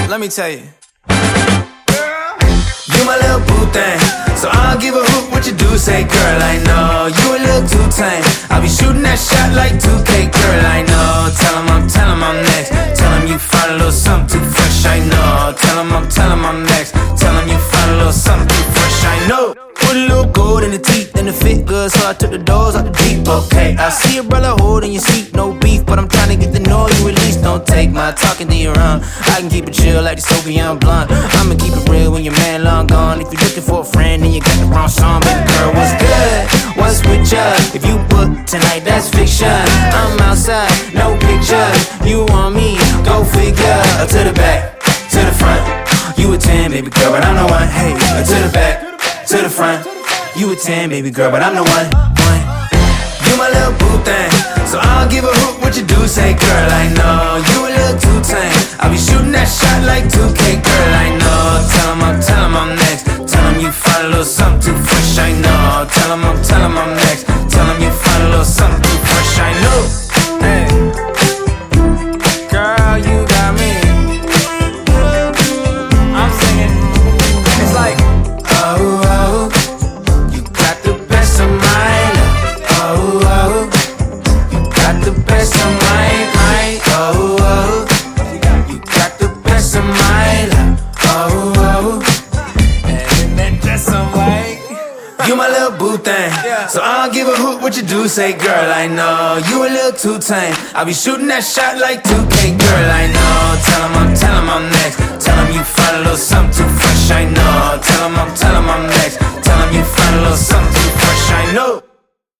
Let me tell you. You my little boo thing, so I don't give a hoot what you do. Say, girl, I know you a little too tame. I'll be shooting that shot like 2K, girl, I know. Tell him I'm next. Tell him you find a little something too fresh, I know. Tell him I'm next. Tell him you find a little something too fresh, I know. Put a little gold in the teeth and it fit good, so I took the doors out the Jeep. Okay, I see your brother holding your seat, no beef, but I'm trying to get the noise you release. Don't take my talking to your own. I can keep it chill like the Soviet blunt. I'ma keep it real when your man long gone. If you're looking for a friend, then you got the wrong song. Baby girl, what's good? What's with ya? If you book tonight, that's fiction. I'm outside, no pictures. You want me? Go figure. To the back, to the front. You a 10, baby girl, but I'm the one. Hey, to the back, to the front. You a 10, baby girl, but I'm the one. You my little boo thing, so I don't give a hoot what you do. Say, girl, I know you a little too tame. I'll be shooting that shot like 2K, girl, I know. Tell him I'm next. Tell him you find a little something too fresh, I know. Tell him I'm next. Tell him you find a little something too fresh, I know. Hey, girl, you got me. I'm singing. It's like, oh, oh, you got the best of mine. Oh, oh, you got the best of mine. Oh, oh, you got the best of mine. Oh, oh, and then just some white. You my little boo thing, so I don't give a hoot what you do. Say, girl, I know you a little too tame. I'll be shooting that shot like 2K, girl, I know. Tell him I'm next. Tell him you find a little something too fresh, I know. Tell him I'm next. Tell him you find a little something too fresh, I know.